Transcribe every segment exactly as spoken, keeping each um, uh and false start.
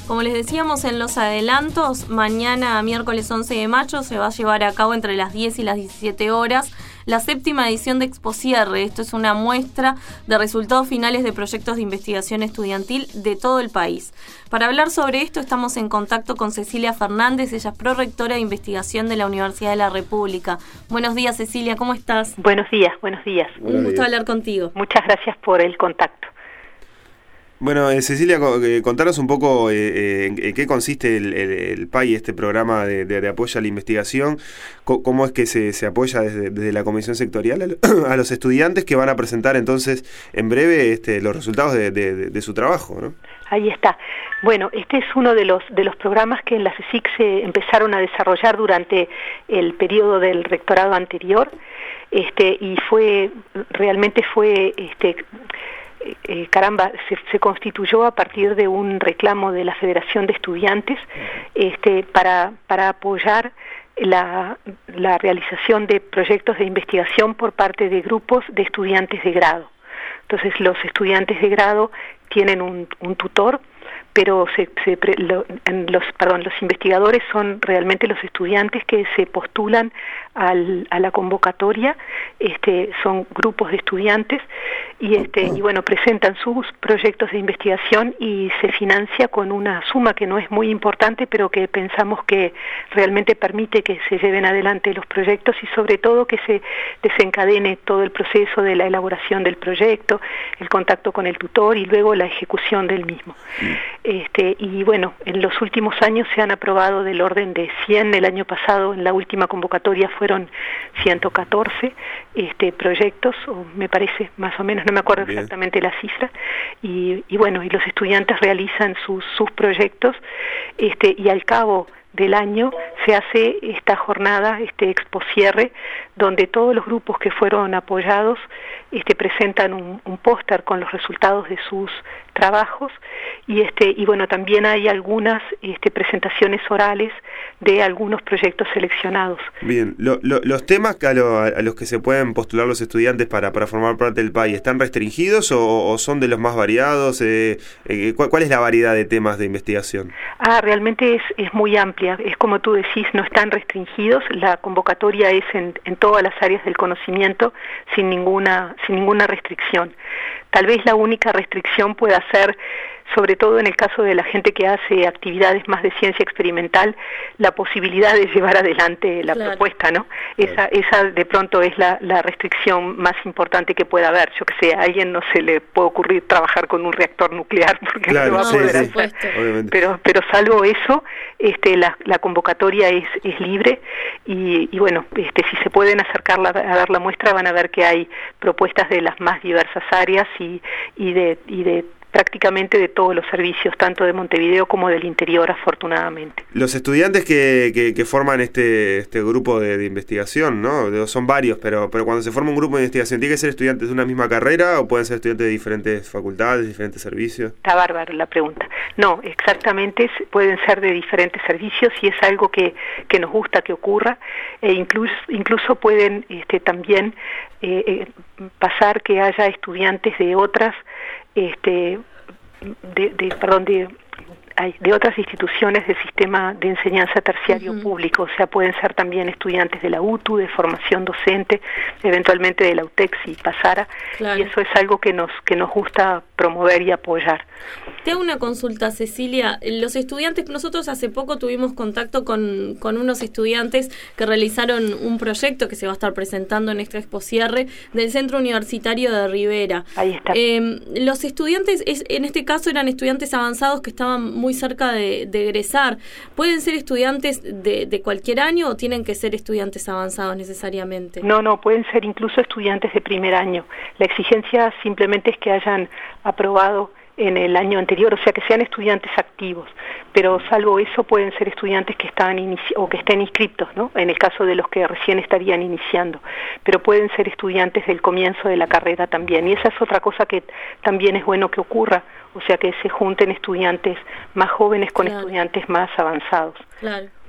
Como les decíamos en los adelantos, mañana, miércoles once de mayo, se va a llevar a cabo entre las diez y las diecisiete horas la séptima edición de Expocierre. Esto es una muestra de resultados finales de proyectos de investigación estudiantil de todo el país. Para hablar sobre esto estamos en contacto con Cecilia Fernández, ella es prorectora de investigación de la Universidad de la República. Buenos días, Cecilia, ¿cómo estás? Buenos días, buenos días. Un gusto hablar contigo. Muchas gracias por el contacto. Bueno, eh, Cecilia, eh, contanos un poco eh, eh, en qué consiste el, el, el P A I, este programa de, de, de apoyo a la investigación, co cómo es que se, se apoya desde, desde la Comisión Sectorial a, lo, a los estudiantes que van a presentar entonces en breve este, los resultados de, de, de, de su trabajo, ¿no? Ahí está. Bueno, este es uno de los de los programas que en la CSIC se empezaron a desarrollar durante el periodo del rectorado anterior, este, y fue realmente fue este Eh, caramba, se, se constituyó a partir de un reclamo de la Federación de Estudiantes este, para, para apoyar la, la realización de proyectos de investigación por parte de grupos de estudiantes de grado. Entonces los estudiantes de grado tienen un, un tutor, pero se, se, lo, los, perdón, los investigadores son realmente los estudiantes que se postulan al, a la convocatoria, este, son grupos de estudiantes y, este, y bueno, presentan sus proyectos de investigación y se financia con una suma que no es muy importante, pero que pensamos que realmente permite que se lleven adelante los proyectos y sobre todo que se desencadene todo el proceso de la elaboración del proyecto, el contacto con el tutor y luego la ejecución del mismo. Este, y bueno, en los últimos años se han aprobado del orden de cien, el año pasado en la última convocatoria fueron ciento catorce este, proyectos, o me parece más o menos, no me acuerdo Bien. exactamente la cifra, y, y bueno, y los estudiantes realizan sus, sus proyectos este, y al cabo del año se hace esta jornada, este Expocierre, donde todos los grupos que fueron apoyados este, presentan un, un póster con los resultados de sus trabajos y este y bueno también hay algunas este, presentaciones orales de algunos proyectos seleccionados. Bien, lo, lo, los temas que a, lo, a los que se pueden postular los estudiantes para, para formar parte del P A I, ¿están restringidos o, o son de los más variados? Eh, eh, ¿cuál, ¿Cuál es la variedad de temas de investigación? Ah, realmente es, es muy amplia, es como tú decís, no están restringidos, la convocatoria es en, en todas las áreas del conocimiento sin ninguna, sin ninguna restricción. Tal vez la única restricción pueda ser, sobre todo en el caso de la gente que hace actividades más de ciencia experimental, la posibilidad de llevar adelante la claro. propuesta, ¿no? Esa, esa de pronto es la, la restricción más importante que pueda haber. Yo que sé, a alguien no se le puede ocurrir trabajar con un reactor nuclear porque claro, no lo va sí, a poder sí, hacer. Pero, pero salvo eso, este, la, la convocatoria es, es libre y, y bueno, este, si se pueden acercar la, a dar la muestra van a ver que hay propuestas de las más diversas áreas y, y de y de prácticamente de todos los servicios, tanto de Montevideo como del interior, afortunadamente. Los estudiantes que, que, que forman este este grupo de, de investigación, ¿no? Son varios, pero pero cuando se forma un grupo de investigación, ¿tiene que ser estudiantes de una misma carrera o pueden ser estudiantes de diferentes facultades, diferentes servicios? Está bárbaro la pregunta. No, exactamente, pueden ser de diferentes servicios y es algo que, que nos gusta que ocurra, e incluso, incluso pueden este, también eh, eh, pasar que haya estudiantes de otras este de, de perdón de de otras instituciones del sistema de enseñanza terciario uh-huh. público, o sea, pueden ser también estudiantes de la U T U, de formación docente, eventualmente de la U T E C si pasara, claro. y eso es algo que nos que nos gusta promover y apoyar. Te hago una consulta, Cecilia. Los estudiantes, nosotros hace poco tuvimos contacto con, con unos estudiantes que realizaron un proyecto que se va a estar presentando en este Expocierre del Centro Universitario de Rivera. Ahí está. Eh, los estudiantes, es, en este caso eran estudiantes avanzados que estaban muy cerca de, de egresar. ¿Pueden ser estudiantes de, de cualquier año o tienen que ser estudiantes avanzados necesariamente? No, no, pueden ser incluso estudiantes de primer año. La exigencia simplemente es que hayan aprobado en el año anterior, o sea que sean estudiantes activos, pero salvo eso pueden ser estudiantes que están inici- o que estén inscriptos, ¿no? En el caso de los que recién estarían iniciando, pero pueden ser estudiantes del comienzo de la carrera también, y esa es otra cosa que también es bueno que ocurra, o sea que se junten estudiantes más jóvenes con claro. estudiantes más avanzados. Claro.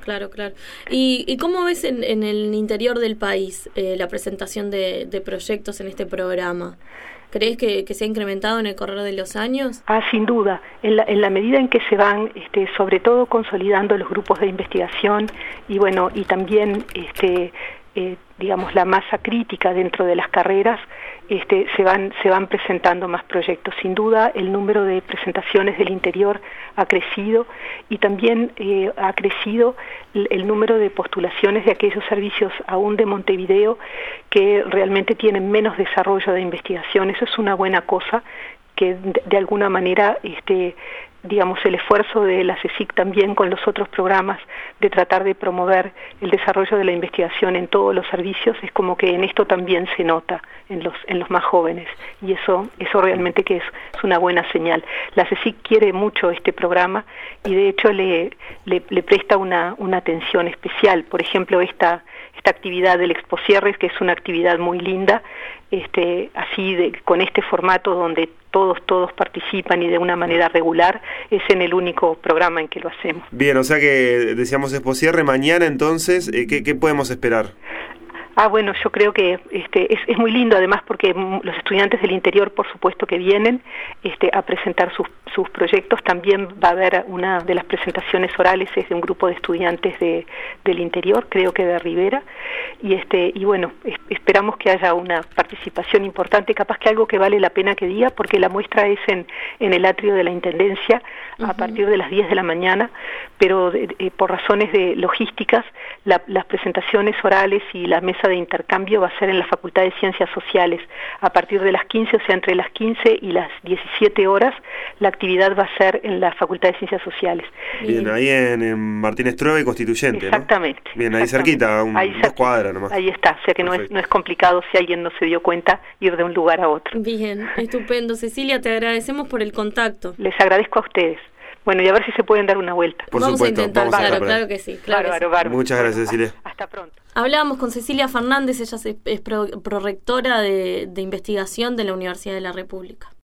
Claro, claro. ¿Y, y cómo ves en, en el interior del país eh, la presentación de, de proyectos en este programa? ¿Crees que, que se ha incrementado en el correr de los años? Ah, sin duda. En la, en la medida en que se van, este, sobre todo consolidando los grupos de investigación y bueno, y también, este, eh, digamos, la masa crítica dentro de las carreras, este, se van, se van presentando más proyectos. Sin duda, el número de presentaciones del interior ha crecido y también eh, ha crecido el, el número de postulaciones de aquellos servicios aún de Montevideo que realmente tienen menos desarrollo de investigación. Eso es una buena cosa, que de, de alguna manera este, digamos, el esfuerzo de la CSIC también con los otros programas de tratar de promover el desarrollo de la investigación en todos los servicios, es como que en esto también se nota en los en los más jóvenes, y eso eso realmente que es, es una buena señal. La CSIC quiere mucho este programa y de hecho le le, le presta una una atención especial. Por ejemplo, esta esta actividad del Exposierres, que es una actividad muy linda, este así de, con este formato donde todos todos participan y de una manera regular, es en el único programa en que lo hacemos. Bien, o sea que decíamos Exposierre mañana, entonces, eh, ¿qué, ¿qué podemos esperar? Ah, bueno, yo creo que este, es, es muy lindo, además, porque los estudiantes del interior, por supuesto, que vienen este, a presentar sus, sus proyectos. También va a haber una de las presentaciones orales, es de un grupo de estudiantes de, del interior, creo que de Rivera, y este y bueno, es, esperamos que haya una participación importante, capaz que algo que vale la pena que diga, porque la muestra es en, en el atrio de la Intendencia, uh-huh, a partir de las diez de la mañana, pero de, de, por razones de logísticas, la, las presentaciones orales y la mesa de intercambio va a ser en la Facultad de Ciencias Sociales a partir de las quince, o sea, entre las quince y las diecisiete horas, la actividad va a ser en la Facultad de Ciencias Sociales. Bien, ahí en, en Martín Estrove y Constituyente, exactamente, ¿no? Bien, ahí exactamente. cerquita, un, ahí dos cerquita, cuadras nomás. Ahí está, o sea que no es, no es complicado, si alguien no se dio cuenta, ir de un lugar a otro. Bien, estupendo. Cecilia, te agradecemos por el contacto. Les agradezco a ustedes. Bueno, y a ver si se pueden dar una vuelta. Por vamos supuesto, a intentar, vamos a claro, por claro que sí. Claro bárbaro, que sí. bárbaro. Muchas gracias, Cecilia. Hasta pronto. Hablábamos con Cecilia Fernández, ella es, es pro, prorectora de, de investigación de la Universidad de la República.